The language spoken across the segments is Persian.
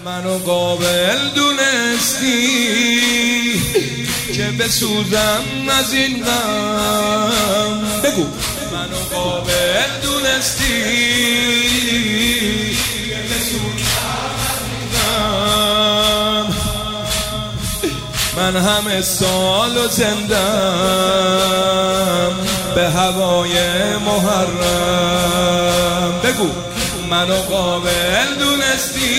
منو قابل دونستی که بسوزم از این غم. بگو منو قابل دونستی که بسوزم از این غم. من همه سال و زندم به هوای محرم. بگو منو قابل دونستی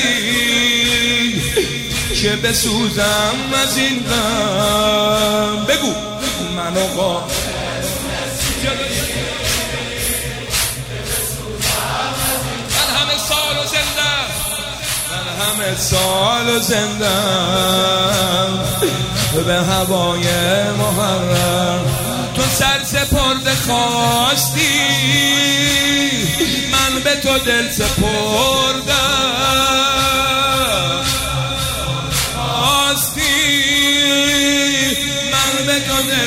که بسوزم از این غم. بگو منو قابل دونستی. من همه سال و زندم، من همه سال و زندم به هوای محرم. تو سر سپرده خواستی، من به تو دل سپردم. خواستی من به تو دل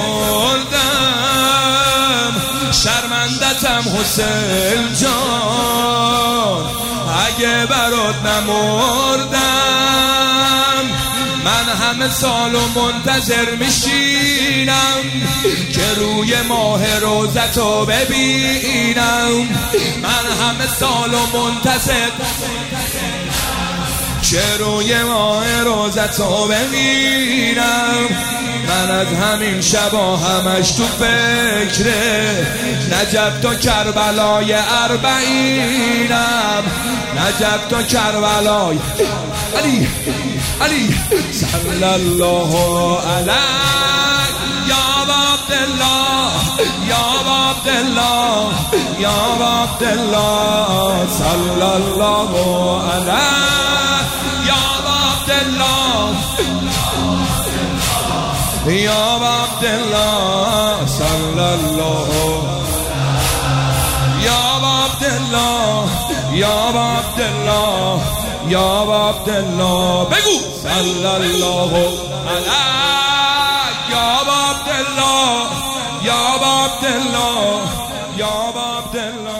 سپردم. شرمندتم حسین جان اگه برات نمردم. من همه سالو منتظر میشینم که روی ماه روزتو ببینم. من همه سالو منتظر که روی ماه روزتو ببینم. من از همین شبا همش تو فکره نجف تا کربلای اربعینم. نجف تا کربلای علی علی صلی الله علیه یا عبدالله یا عبدالله یا عبدالله صلی الله علیه یا عبدالله یا عبدالله صلی الله یا عبدالله یا عبدالله یا عبدالله. بگو صلی الله علیه یا عبدالله یا عبدالله یا عبدالله.